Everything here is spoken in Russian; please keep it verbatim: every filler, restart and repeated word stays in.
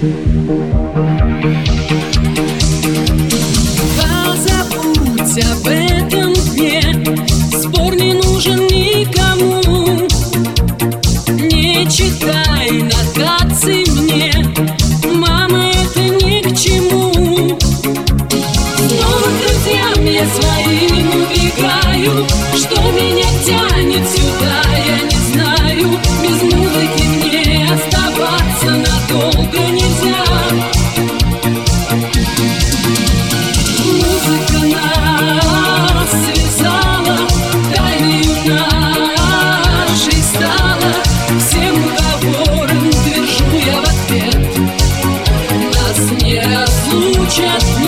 Позабудь об этом дне, спор не нужен никому. Не читай нотаций мне, мама, это ни к чему. Снова к друзьям я своим убегаю, что меня тянет сюда, я не знаю. Без музыки мне оставаться надолго нельзя. Музыка нас связала, тайною нашей стала. Всем уговором держу я в ответ. Нас не разлучат